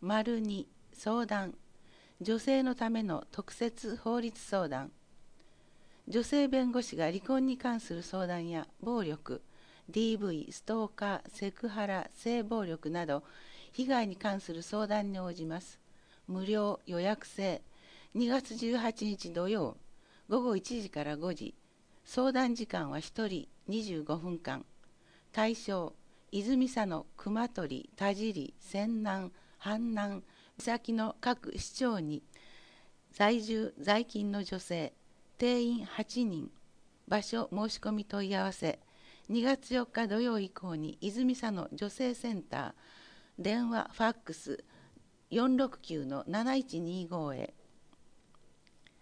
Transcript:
2相談、女性のための特設法律相談。女性弁護士が離婚に関する相談や暴力、DV、ストーカー、セクハラ、性暴力など被害に関する相談に応じます。無料予約制。2月18日土曜、午後1時から5時。相談時間は1人25分間。対象、泉佐野、熊取、田尻、泉南、阪南、三崎の各市町に在住在勤の女性、定員8人。場所申し込み問い合わせ。2月4日土曜以降に泉佐野女性センター、電話ファックス469-7125へ。